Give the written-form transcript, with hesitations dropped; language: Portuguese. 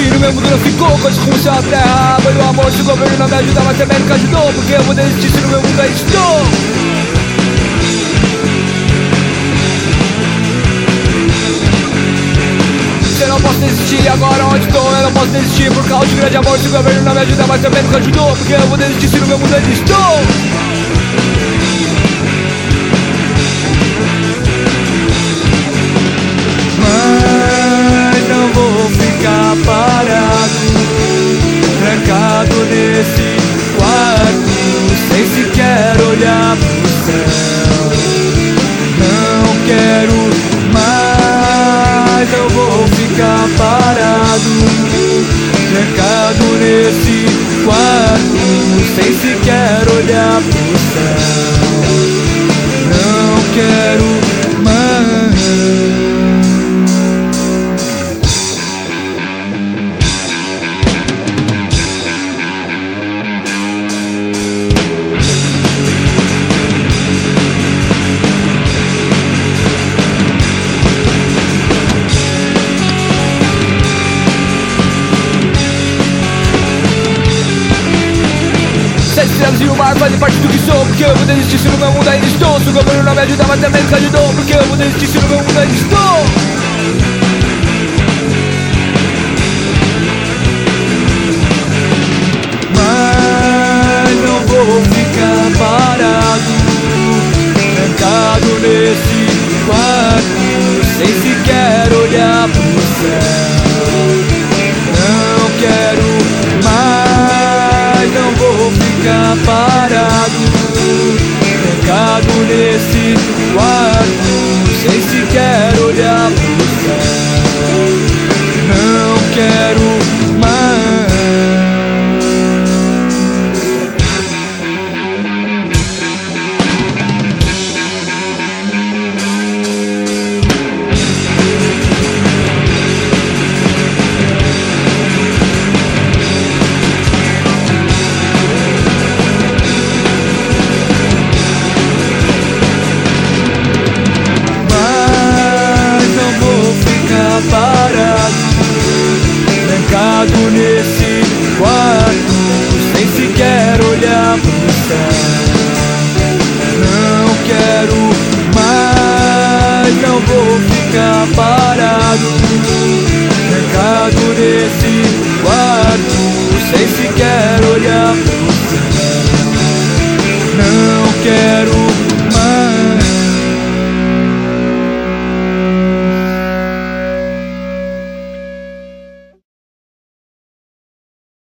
desistir, o meu mundo não ficou, coisas como o céu a terra. Foi do amor, se o governo não me ajuda, mas também nunca ajudou. Porque eu vou desistir se no meu mundo ainda estou. Eu não posso desistir, agora onde estou eu não posso desistir. Por causa de grande amor, se o governo não me ajuda, mas também nunca ajudou. Porque eu vou desistir se no meu mundo ainda estou. Trancado nesse quarto, sem sequer olhar pro céu. Não quero mais, não vou ficar parado. Trancado nesse quarto, sem sequer olhar pro céu. Não quero mais. E o mar fazem parte do que sou. Porque eu vou desistir se no meu mundo ainda estou. Se o governo não me ajuda, mas também nunca ajudou. Porque eu vou desistir se no meu mundo ainda estou. Mas não vou ficar parado, trancado nesse quarto, sem sequer olhar pro céu. Não quero mais, não vou ficar parado, trancado nesse quarto, sem sequer olhar pro céu. Não quero mais. Trancado nesse quarto, sem sequer olhar pro céu. Não quero mais, não vou ficar parado. Trancado nesse quarto, sem sequer olhar pro céu.